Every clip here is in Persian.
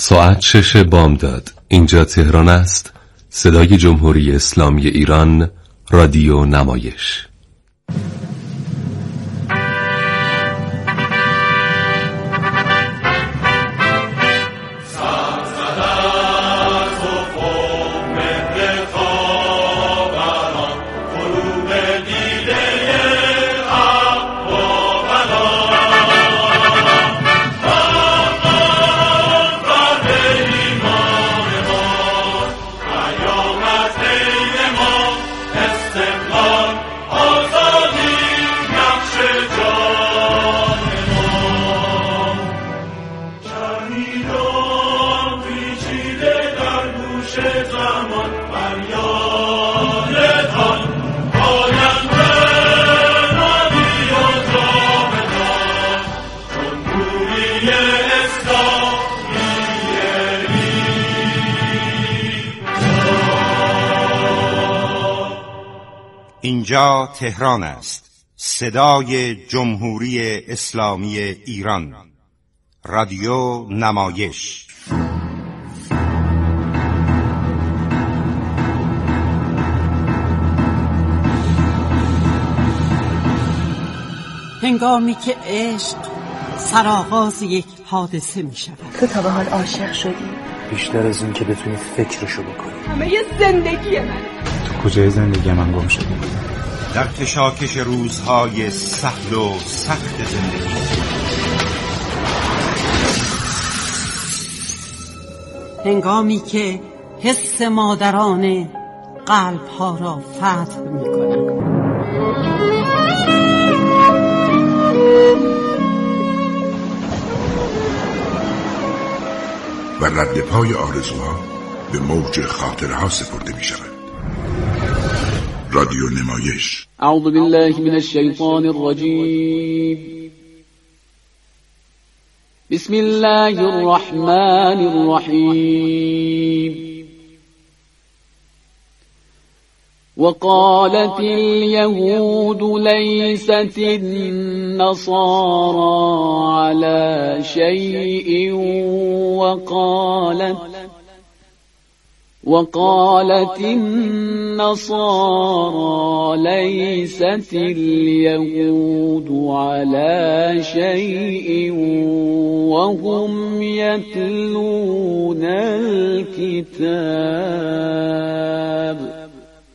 ساعت 6 بامداد. اینجا تهران است. صدای جمهوری اسلامی ایران، رادیو نمایش. اینجا تهران است. صدای جمهوری اسلامی ایران، رادیو نمایش. هنگامی که عشق سرآغاز یک حادثه می شود. تو تا به حال عاشق شدی؟ بیشتر از این که بتونی فکرشو بکنی. همه یه زندگی من. تو کجای زندگی من گم شدی؟ در کشاکش روزهای سهل و سخت زندگی. هنگامی که حس مادرانه قلب‌ها را فتح می‌کنند. و رد پای آرزوها به موج خاطرها سپرده می شود. رادیو نمایش. اعوذ بالله من الشیطان الرجیم. بسم الله الرحمن الرحیم. وقالت اليهود ليست النصارى على شيء وقالت النصارى ليست اليهود على شيء وهم يتلون الكتاب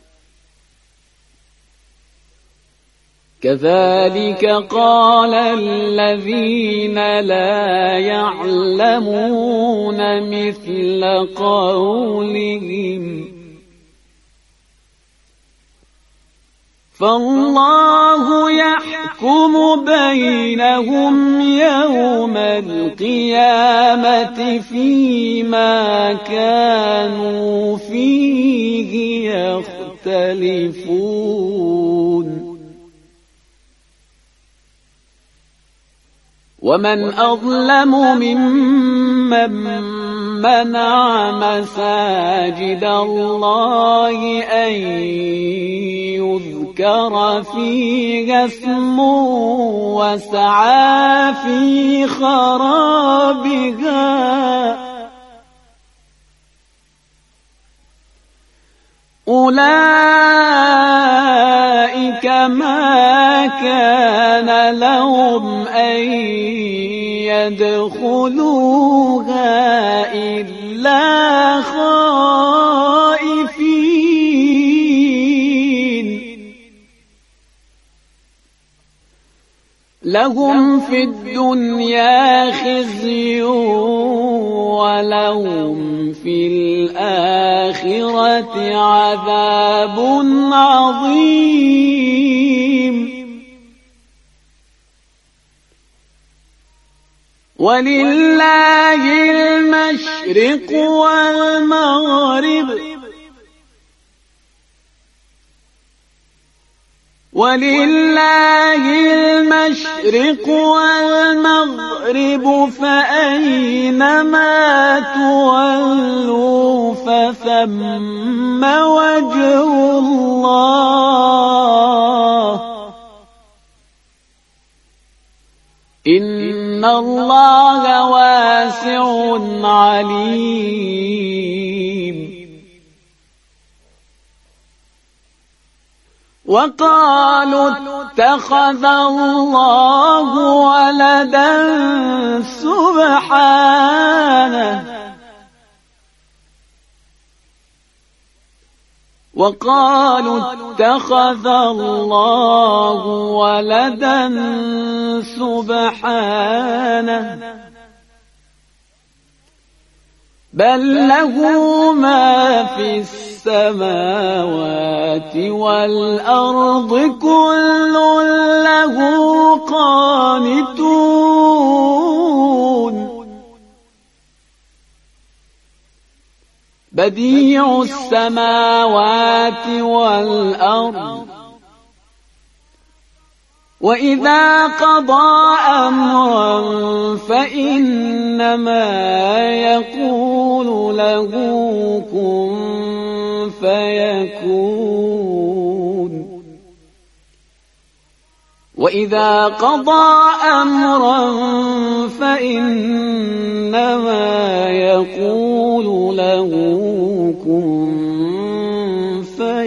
كذلك قال الذين لا يعلمون مثل قولهم فالله يحكم بينهم يوم القيامة فيما كانوا فيه يختلفون ومن أظلم ممن منع مساجد الله أن يذكر فيها اسمه وسعى في خرابها أولئك ما كان لهم أن يدخلوها إلا خائفين لهم في الدنيا خزي ولهم في الآخرة عذاب عظيم ولله المشرق والمغرب فأينما تولوا فثم وجه الله إن الله واسع واسع علیم. وقالوا اتخذ الله ولدا سبحانه وقالوا اتخذ الله ولدا سبحانه بل له ما في السماوات والأرض كل له قانتون بديع السماوات والأرض وإذا قضى أمرا فإنما يقول له كن فيكون وإذا قضى أمرا فإنما يقول له كن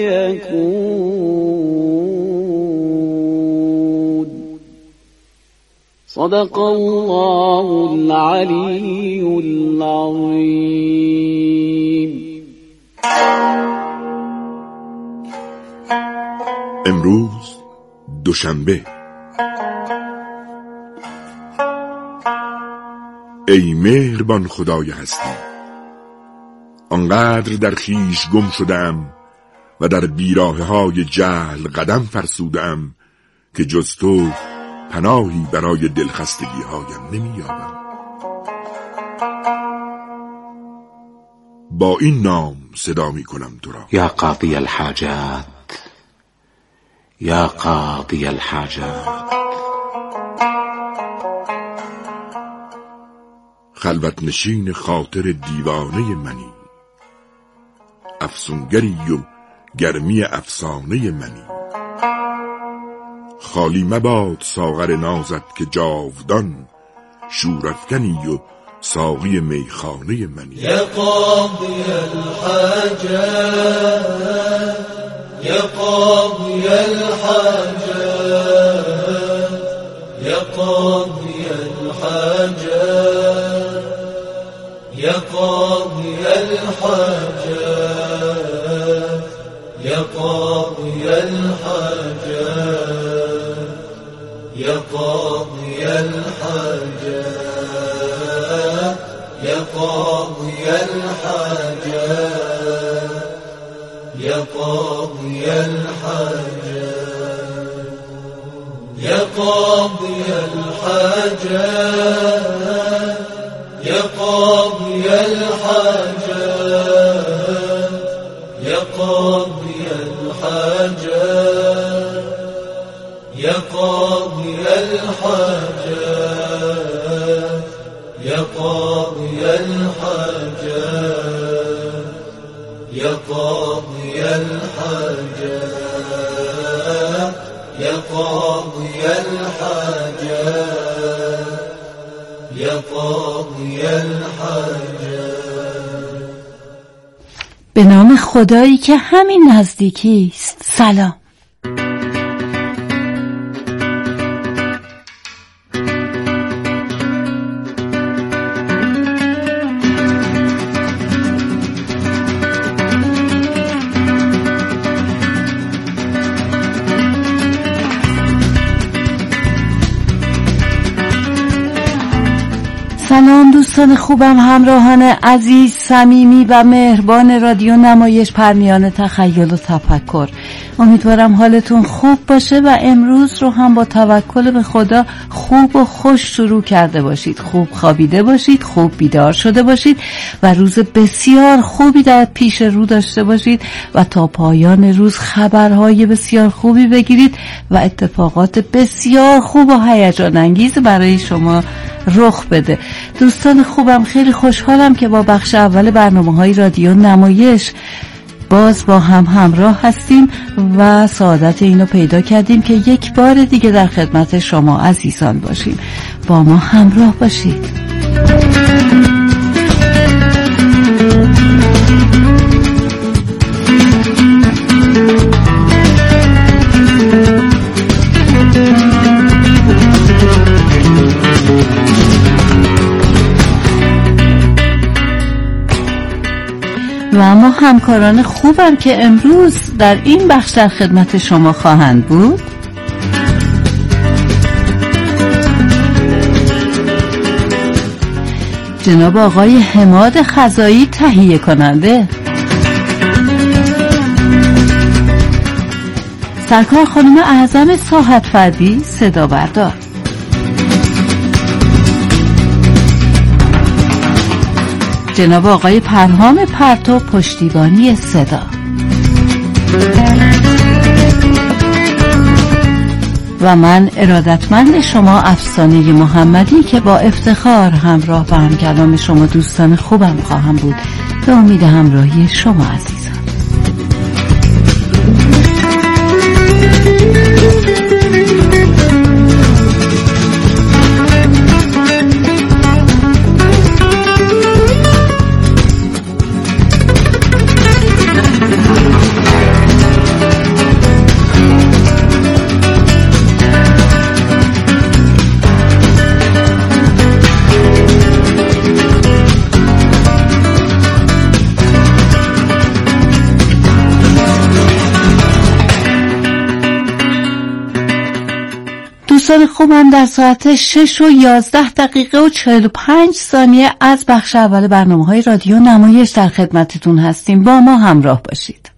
فيكون. صدق الله العلي العظيم. امروز دوشنبه. ای مهربان خدای هستی، آنقدر در خیش گم شدم و در بیراهه‌های جهل قدم فرسودم که جز تو پناهی برای دلخستگی‌هایم نمی‌یابم. با این نام صدا می‌کنم تو را: یا قاضی الحاجات، یا قاضی الحاجات. خلوت نشین خاطر دیوانه منی، افسونگری و گرمی افسانه منی. خالی مباد ساغر نازت که جاودان شورافکنی و ساقی میخانه منی. یا قاضی الحاجات، یا قاضی الحاجات، یا قاضی الحاجات، یا قاضی الحاجات، یا قاضی الحاجات، یا قاضی الحاجات، یا قاضی الحاجات، یا قاضی الحاجات، یا قاضی الحاجات، یا قاضی الحاجات، یا قاضی الحاجات، یا قاضی الحاجات، یا قاضی الحاجات، یا قاضی الحاجات، یا قاضی الحاجات، یا قاضی الحاجات. به نام خدایی که همین نزدیکی است. سلام. سلام دوستان خوبم، همراهان عزیز، صمیمی و مهربان رادیو نمایش پرمیان تخیل و تفکر. امیدوارم حالتون خوب باشه و امروز رو هم با توکل به خدا خوب و خوش شروع کرده باشید. خوب خوابیده باشید، خوب بیدار شده باشید و روز بسیار خوبی در پیش رو داشته باشید و تا پایان روز خبرهای بسیار خوبی بگیرید و اتفاقات بسیار خوب و هیجان انگیز برای شما رخ بده. دوستان خوبم، خیلی خوشحالم که با بخش اول برنامه‌های رادیو نمایش باز با هم همراه هستیم و سعادت اینو پیدا کردیم که یک بار دیگه در خدمت شما عزیزان باشیم. با ما همراه باشید. و اما همکاران خوبم که امروز در این بخش در خدمت شما خواهند بود. جناب آقای حماد خزایی تهیه کننده، سرکار خانم اعظم ساحت فردی صدا بردار، جناب آقای پرهام پرتو پشتیبانی صدا و من ارادتمند شما افسانه محمدی که با افتخار همراه با همکلام شما دوستان خوبم خواهم بود. به امید همراهی شما عزیزان. دوستان خوبم، در ساعت 6:11:45 از بخش اول برنامه‌های رادیو نمایش در خدمتتون هستیم. با ما همراه باشید.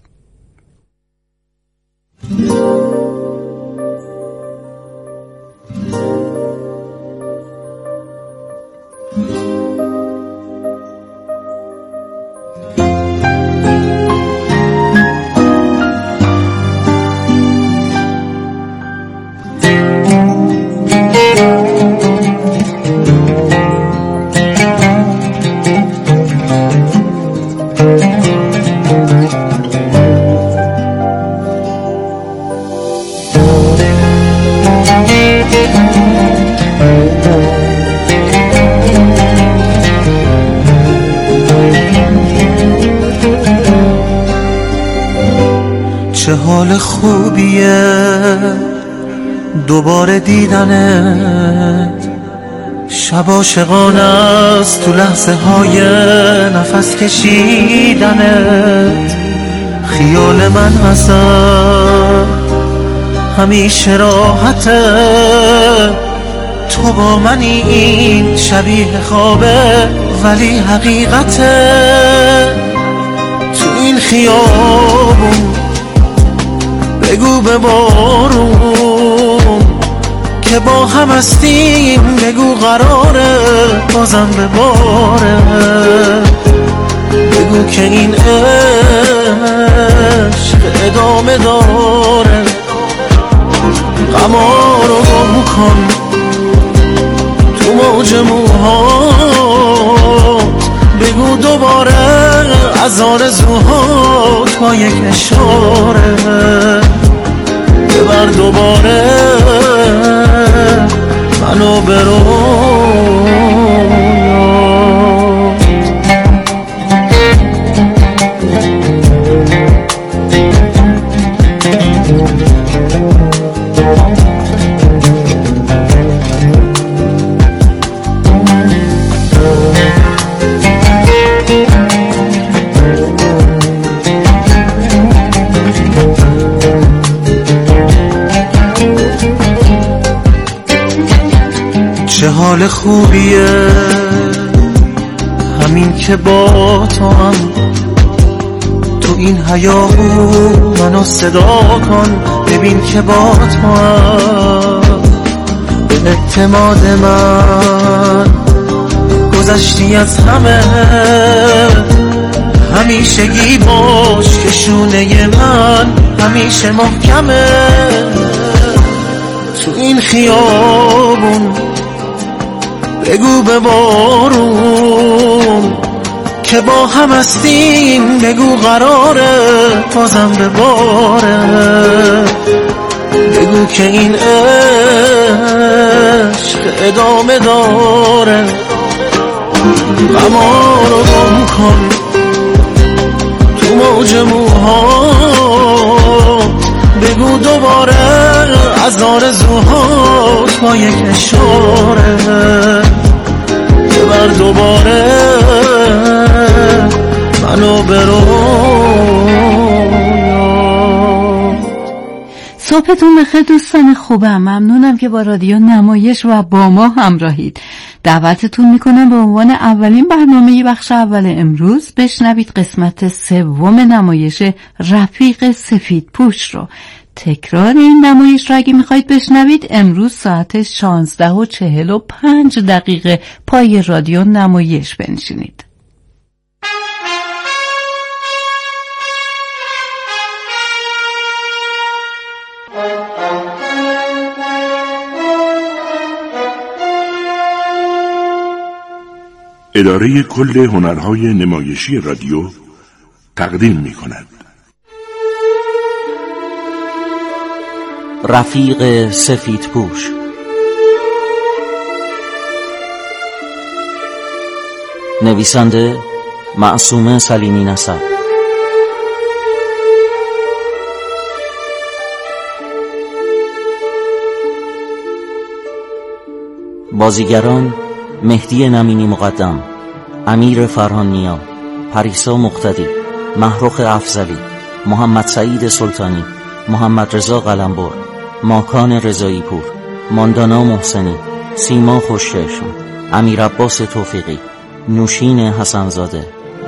چه حال خوبیه دوباره دیدنت، شب عاشقانه است تو لحظه های نفس کشیدنت. خیال من اصلا همیشه راحته، تو با منی این شبیه خوابه ولی حقیقته. تو این خیابون بگو به بارون که با هم هستیم، بگو قراره بازم به باره، بگو که این عشق ادامه داره. غما رو گم کن تو موج موهات، بگو دوباره از آرزوهات با یک اشاره، ببر دوباره منو به چه حال خوبیه همین که با تو هم تو این هیاهو منو صدا کن، ببین که با تو هم به اعتماد من گذشتی از همه. همیشگی باش که شونه من همیشه محکمه. تو این خیابون بگو به بارون که با هم هستیم، بگو قراره بازم به باره، بگو که این عشق ادامه داره. غما رو گم کن تو موج موهات، بگو دوباره از آرزوهات با یک اشاره، ببر دوباره منو صبحتون بخیر دوستان خوبم. ممنونم که با رادیو نمایش و با ما همراهید. دعوتتون میکنم به عنوان اولین برنامه بخش اول امروز بشنوید قسمت سوم نمایش رفیق سفیدپوش رو. تکرار این نمایش رو اگه میخواید بشنوید امروز ساعت 16:45 پای رادیو نمایش بنشینید. اداره کل هنرهای نمایشی رادیو تقدیم می کند رفیق سفیدپوش. نویسنده معصومه سلیمی نسب. بازیگران: مهدی نمینی مقدم، امیر فرهان-نیا، پریسا مقتدی، محروخ افضلی، محمد سعید سلطانی، محمد رضا قلمبر، ماکان رضایی پور، ماندانا محسنی، سیما خوشچشم، امیر عباس توفیقی، نوشین حسنزاده.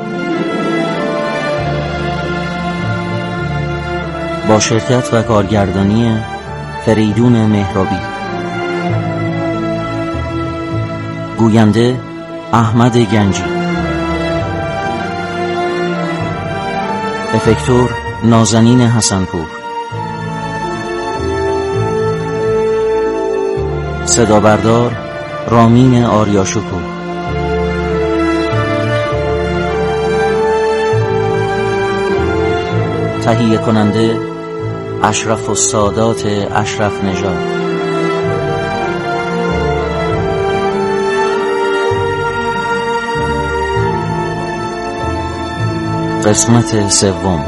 با شرکت و کارگردانی فریدون مهرابی. گوینده: احمد گنجی. افکتور: نازنین حسنپور. صدا بردار: رامین آریاشکور. تهیه کننده: اشرف السادات اشرف نژاد. قسمت سوم.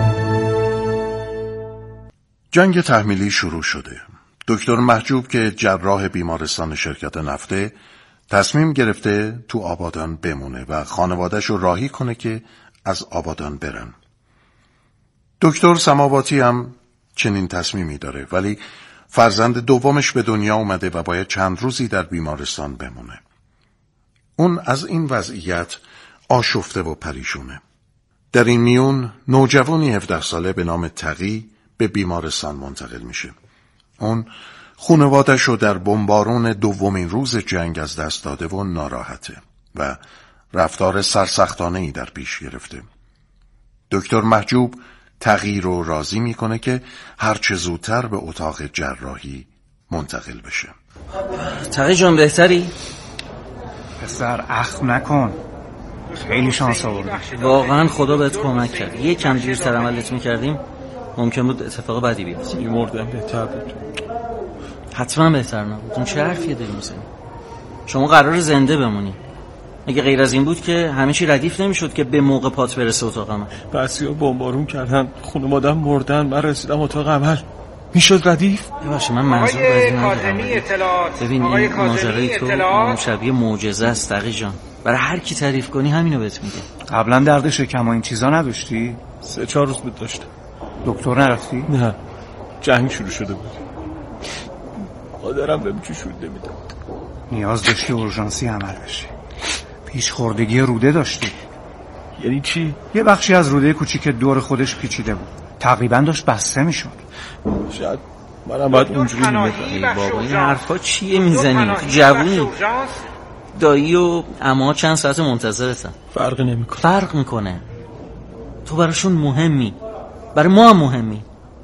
جنگ تحمیلی شروع شده. دکتر محجوب که جراح بیمارستان شرکت نفته تصمیم گرفته تو آبادان بمونه و خانواده‌اش رو راهی کنه که از آبادان برن. دکتر سماواتی هم چنین تصمیمی داره، ولی فرزند دومش به دنیا اومده و باید چند روزی در بیمارستان بمونه. اون از این وضعیت آشفته و پریشونه. در این میون نوجوانی 17 ساله به نام تقی به بیمارستان منتقل میشه. اون خانواده‌اش رو در بمبارون دومین روز جنگ از دست داده و ناراحته و رفتار سرسختانه‌ای در پیش گرفته. دکتر محجوب تقی رو راضی میکنه که هرچه زودتر به اتاق جراحی منتقل بشه. تقی جان بهتری؟ پسر اخم نکن، خیلی شانس آوردی. واقعا خدا بهت کمک کرد. یکم دیرتر عملت میکردیم ممکن بود اتفاق بدی بیفته. میمردم بهتر بود. حتما بهتر نبود. اون چه حرفیه داری میزنی؟ شما قرار زنده بمونی. اگه غیر از این بود که همه چی ردیف نمیشد که به موقع پات برسه اتاق عمل. بعضیا بمبارون کردن، خانواده‌ام مردن، من رسیدم اتاق عمل. میشد ردیف؟ باشه من منظور بدی ندارم. ببین این ماجرای تو شبیه معجزه است تقی جان. برای هر کی تعریف کنی همینو بهت میگه. قبلا درد شکم و این چیزا نداشتی؟ 3-4 روز بود داشتم. دکتر نرفتی؟ نه، جنگ شروع شده بود. مادرم بهم جوش نمیداد. نیاز داشتی اورژانسی عمل بشه. پیش خوردگی روده داشتی. یعنی چی؟ یه بخشی از روده کوچیک دور خودش پیچیده بود، تقریبا داشت بسته میشد. شاید منم باید اونجوری میمدم. بابا این حرفا چیه میزنی؟ جوونی. دایی و عموها چند ساعت منتظرتن. فرق نمیکنه. فرق میکنه. تو براشون مهمی، برای ما هم مهمی.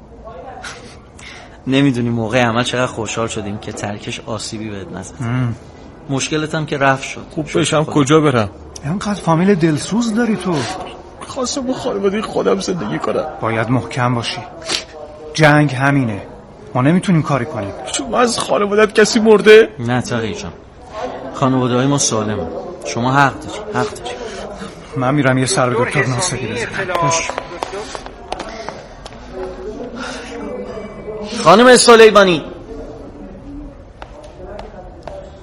نمیدونی موقع عمل چقدر خوشحال شدیم که ترکش آسیبی بهت نزد. مشکلت هم که رفت شد. خوب بشم کجا برم؟ اینقدر فامیل دلسوز داری تو. خواستم با خانواده خودم زندگی کنم. باید محکم باشی. جنگ همینه، ما نمیتونیم کاری کنیم. شما از خانوادت کسی مرده؟ نه تقی جان، خانواده های ما سالمه. شما حق داری. من میرم یه سر به دکتر ناصری بزنم. خانم سلیمانی.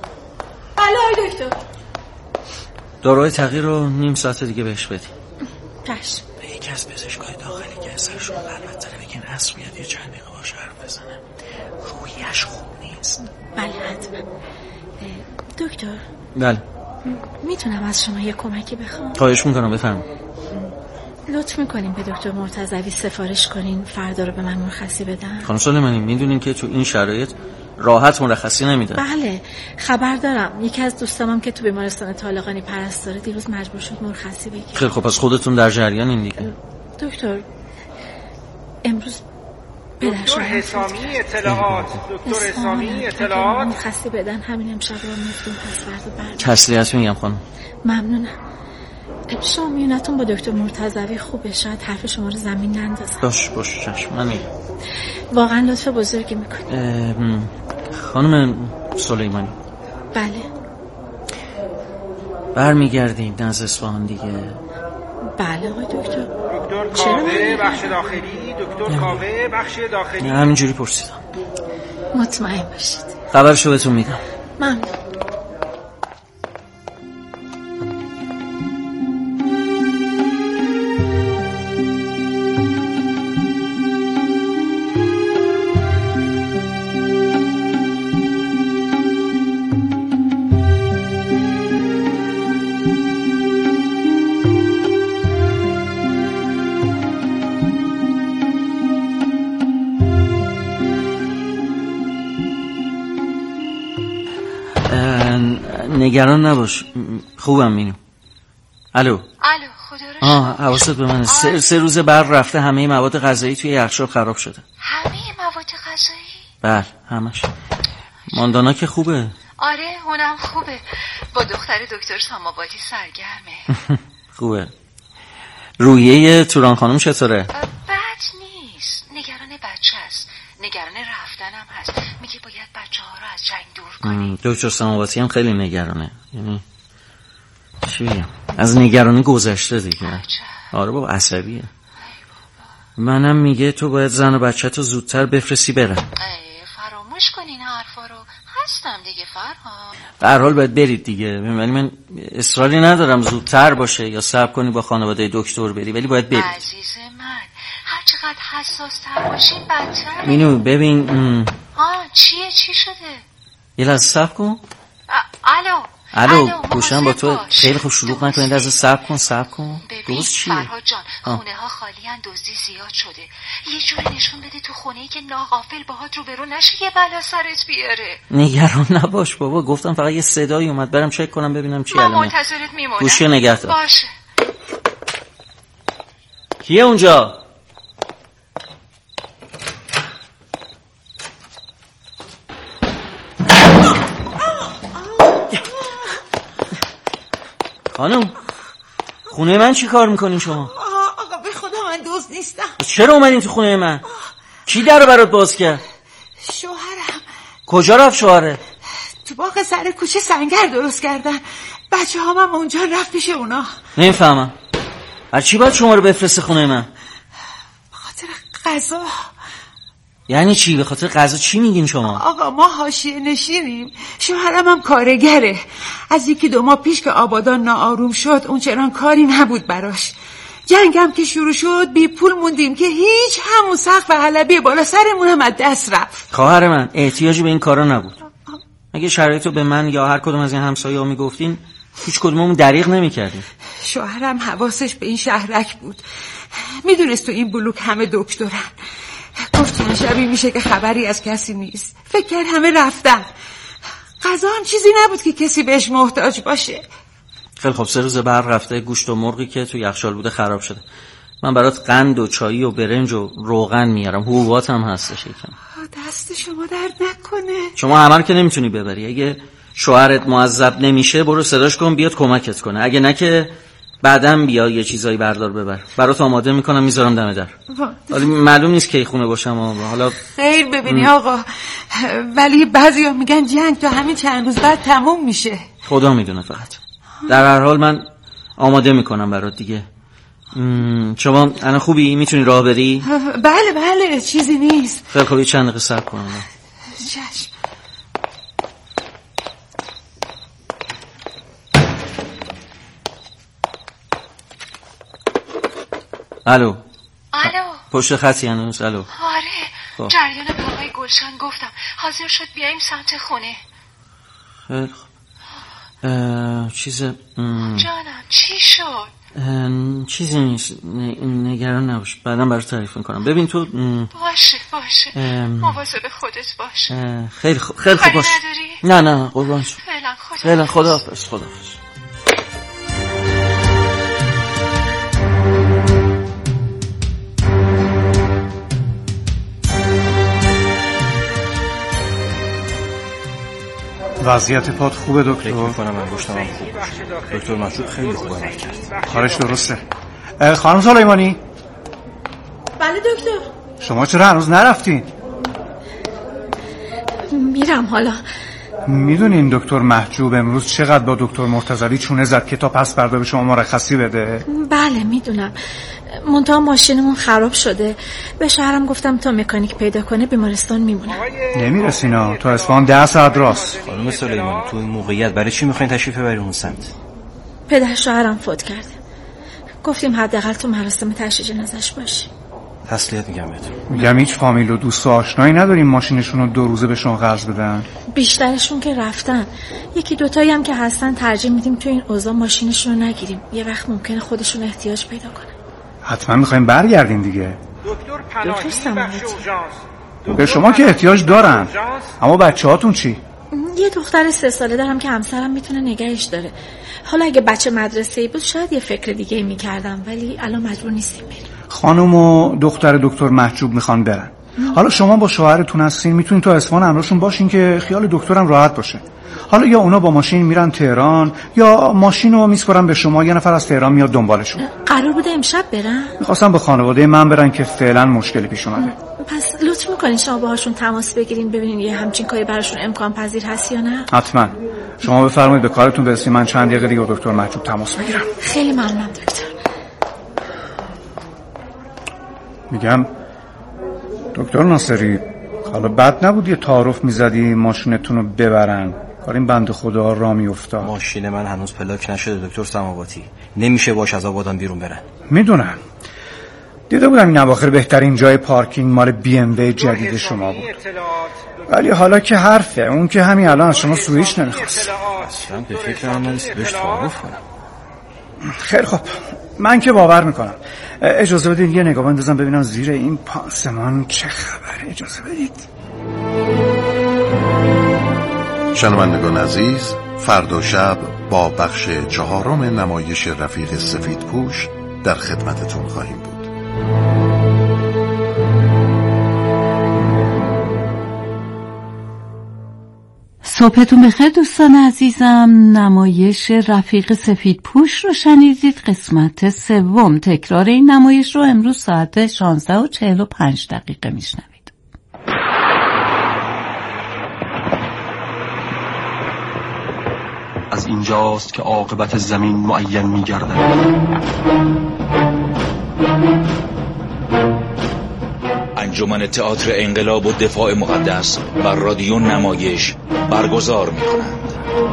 بله دکتر. داروی تغییر رو نیم ساعت دیگه بهش بدی. چشم. به یکی از پزشکای داخلی که سرشون قربت داره بگین اصر بیاد یه چند دقیقه باشه حرف بزنه. رویش خوب نیست. بله حتما. دکتر. بله. میتونم از شما یه کمکی بخوام؟ خواهش میکنم بفرمایید. لطف میکنیم به دکتر مرتضوی سفارش کنین فردا رو به من مرخصی بدن. خانم سلیمانی میدونین که تو این شرایط راحت مرخصی نمیدن. بله خبر دارم. یکی از دوستامم که تو بیمارستان طالقانی پرستاره دیروز مجبور شد مرخصی بگیره. خیلی خب پس خودتون در جریانین دیگه. دکتر امروز دکتر حسامی اطلاعات مرخصی بدن همین امشب رو میفتیم پس فردا برد. تسلیت میگم خانم. ممنونم. شما میونتون با دکتر مرتضوی خوبه، شاید حرف شما رو زمین نندازم. باش چشم من میگم. واقعا لطف بزرگی میکنی. خانم سلیمانی. بله. برمیگردیم نزد اصفهان دیگه. بله آقای دکتر. دکتر کاوه بخش داخلی. دکتر کاوه بخش داخلی. همینجوری پرسیدم. مطمئن باشید. خبرشو بهتون میدم. ممنون. نگران نباش خوبم مینو. الو خدا رو شکر. حواست به منه. 3 روز برق رفته، همه مواد غذایی توی یخچال خراب شده. همه مواد غذایی؟ بله همش. ماندانا که خوبه. آره اونم خوبه، با دختر دکتر سامابادی سرگرمه. خوبه. رویه توران خانم چطوره؟ بد نیست، نگران بچه هست، نگران رفتنم هست، میگه باید بچه ها رو از جنگ دور کنی. دکتر سامابادی هم خیلی نگرانه، یعنی چی بگم، از نگرانی گذشته دیگه. آره بابا عصبیه. منم میگه تو باید زن و بچه تو زودتر بفرستی برن. فراموش کن این حرفا رو، هستم دیگه فرهاد. به هر حال باید برید دیگه، ولی من اصراری ندارم زودتر باشه یا صبر کنی با خانواده دکتر بری، ولی باید برید. عزیز من هر چقدر حساس تر باشین بدتره. مینو ببین چی شده؟ یه لحظه صبر کن. الو گوشم با تو خیلی خوب شلوغ نکنید، از صبر کن. درست چیه؟ فرهاد جان خونه ها خالی ان، دزدی زیاد شده، یه جوری نشون بده تو خونه‌ای که ناغافل باهات روبرو نشه یه بلا سرت بیاره. نگران نباش بابا، گفتم فقط یه صدایی اومد، برم چک کنم ببینم چی الان. من منتظرت میمونم. گوشی نگه دار. باشه. کیه اونجا؟ خانم خونه من چی کار میکنین شما؟ آقا به خدا من دزد نیستم. چرا اومدین تو خونه من؟ کی در رو برات باز کرد؟ شوهرم. کجا رفت شوهره؟ تو باغ سر کوچه سنگر درست کردن، بچه هم اونجا رفت پیش اونا. نمیفهمم هر چی باید شما رو بفرسته خونه من؟ به خاطر غذا. یعنی چی؟ به خاطر غذا چی میگین شما؟ آقا ما حاشیه نشینیم، شوهرم هم کارگره، از 1-2 ماه پیش که آبادان ناآروم شد اون چنان کاری نبود براش، جنگم که شروع شد بی پول موندیم که هیچ، همون سقف حلبی بالا سرمون هم از دست رفت. خواهر من احتیاجی به این کارا نبود. اگه شرایطو به من یا هر کدوم از این همسایه‌ها میگفتین هیچ کدوممون دریغ نمیکردیم. شوهرم حواسش به این شهرک بود، میدونست تو این بلوک همه دکترن، گفت چند شبی میشه که خبری از کسی نیست، فکر کرد همه رفتن، غذا هم چیزی نبود که کسی بهش محتاج باشه. خیلی خب 3 روز برق رفته، گوشت و مرغی که تو یخچال بوده خراب شده، من برات قند و چایی و برنج و روغن میارم، حبوبات هم هستش یکم. دست شما درد نکنه. شما همه که نمیتونی ببری، اگه شوهرت معذب نمیشه برو صداش کن بیاد کمکت کنه، اگه نه که بعدم بیا یه چیزایی بردار ببر، برات آماده میکنم میذارم دم در. ولی معلوم نیست کی خونه باشم حالا. خیر ببینی آقا، ولی بعضیا میگن جنگ تا همین چند روز بعد تموم میشه. خدا میدونه، فقط در هر حال من آماده میکنم برات دیگه. شما الان خوبی؟ میتونی راه بری؟ بله چیزی نیست. خیلی خوب چند دقیقه صبر کن. چشم. الو. الو. پشت خطی هنوز؟ الو. آره. جریان به آقای گلشن گفتم حاضر شد بیاییم سمت خونه. خیلی چیز جانم چی شد؟ چیزی نیست، نگران نباش، بعدم برات تعریف میکنم. ببین تو باشه مواظب خودت باش. خیلی خوب باش. نه قربان شو. فعلا خداحافظ. وضعیت پات خوبه دکتر؟ فکر میکنم انگشتم هم خوب باشه. دکتر محجوب خیلی خوب عمل کرد. کارش درسته. خانم سلیمانی. بله دکتر. شما چرا هنوز نرفتین؟ میرم حالا. میدونین دکتر محجوب امروز چقدر با دکتر مرتضوی چونه زد که تا پس فردا به شما مرخصی بده؟ بله میدونم. منتها ماشینمون خراب شده. به شوهرم گفتم تا مکانیک پیدا کنه بیمارستان میمونه. نمیرسینا، تا اصفهان 10 ساعت راست. خانم سلیمانی تو این موقعیت برای چی میخواین تشریف ببرین اون سمت؟ پدر شوهرم فوت کرده. گفتیم حداقل تو مراسم تشییع جنازش باشیم. تسلیت میگم بهتون. میگم هیچ فامیل و دوست و آشنایی نداریم ماشینشون رو 2 روزه به شما قرض بدن؟ بیشترشون که رفتن. یکی دوتایی هم که هستن ترجیح میدیم تو این اوضاع ماشینشون رو نگیریم. یه وقت ممکنه خودشون احتیاج پیدا کنن. حتما میخوایم برگردین دیگه. دکتر سماوتی به شما که احتیاج دارن، اما بچه‌هاتون چی؟ یه دختر 3 ساله دارم که همسرم میتونه نگهش داره. حالا اگه بچه مدرسه‌ای بود شاید یه فکر دیگه میکردم، ولی الان مجبور نیستیم بریم. خانم و دختر دکتر محجوب میخوان برن. حالا شما با شوهرتون هستین، میتونین تو اصفهان همراهشون باشین که خیال دکترم راحت باشه. حالا یا اونا با ماشین میرن تهران یا ماشین رو میسپارن به شما، یه نفر از تهران میاد دنبالشون. قرار بوده امشب برن؟ میخواستم به خانواده من برن که فعلا مشکلی پیش اومده. پس لطف میکنین شما باهاشون تماس بگیرین ببینین یه همچین کاری براشون امکان پذیر هست یا نه؟ حتما. شما بفرمایید به کارتون برسید، من چند دقیقه دیگه با دکتر محجوب تماس میگیرم. خیلی ممنونم دکتر. میگم دکتر ناصری، حالا بد نبود یه تعارف میزدی ماشینتون رو ببرن، کار این بنده خدا را میافتاد. ماشین من هنوز پلاک نشده دکتر سماواتی، نمیشه باش از آبادان بیرون برن. میدونم، دیده بودم این اواخر بهترین جای پارکینگ مال BMW جدید شما بود، ولی حالا که حرفه، اون که همین الان از شما سویش نمیخواست. اصلا به فکر هم نیست بهش تعارف کنم. خیلی خب، من که باور میکنم. اجازه بدید یه نگاه بندازم ببینم زیر این پانسمان چه خبره. اجازه بدید. شنوندگان عزیز، فردا شب با بخش 4 نمایش رفیق سفیدپوش در خدمتتون خواهیم بود. صبحتون بخیر دوستان عزیزم. نمایش رفیق سفیدپوش رو شنیدید، قسمت 3. تکرار این نمایش رو امروز ساعت 16:45 میشنوید. از اینجاست که عاقبت زمین معین می‌گردد. انجمن تئاتر انقلاب و دفاع مقدس بر رادیو نمایش برگزار می‌کنند.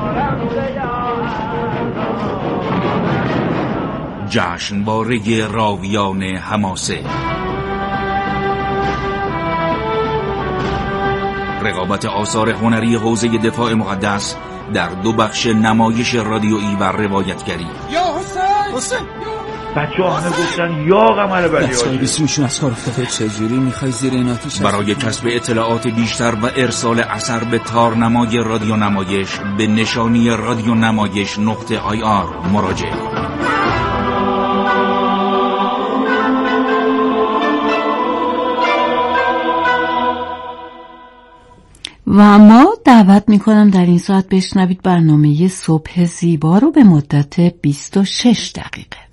جشنواره راویان حماسه، رقابت آثار هنری حوزه دفاع مقدس در 2 بخش نمایش رادیویی و روایتگری. یا حسین بچه‌ها همه گفتن یا قمر بلی بچه‌ها بیسیمشون از کار افتاده. چجوری میخوای زیر این آتیش؟ برای کسب اطلاعات بیشتر و ارسال اثر به تارنمای رادیو نمایش به نشانی رادیو نمایش .ir مراجعه کنید. و ما دعوت میکنم در این ساعت بشنوید برنامه صبح زیبا رو به مدت 26 دقیقه.